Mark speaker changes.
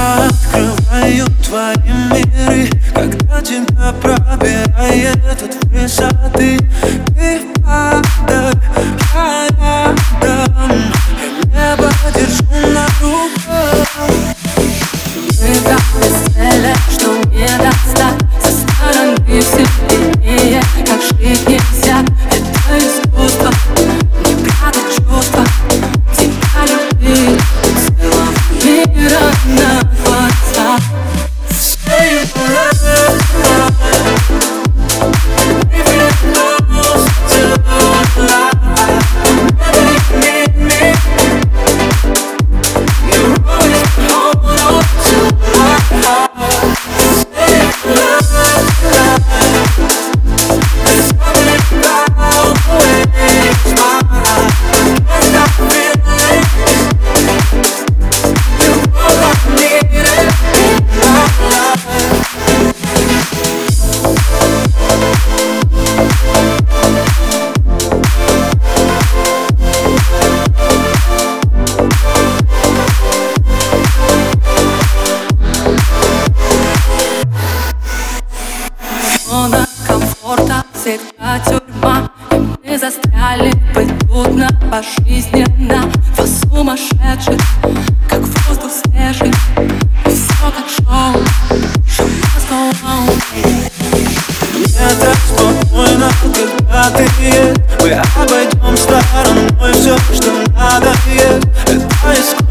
Speaker 1: открываю твои миры, когда тебя пробирает от высоты. Ты падай, я рядом, я небо держу на руках.
Speaker 2: Мы так бесцельны, что не достать со стороны сильнее, как жить нельзя, это искусство. Не прятать чувства, тебя любить целого мира на глазах. Зона комфорта всегда тюрьма, и мы застряли быть трудно пожизненно. Два сумасшедших, как воздух свежий, и все как шоу, show must go on.
Speaker 1: Мне так спокойно, когда ты едешь. Мы обойдем стороной все, что надо. Это искусство.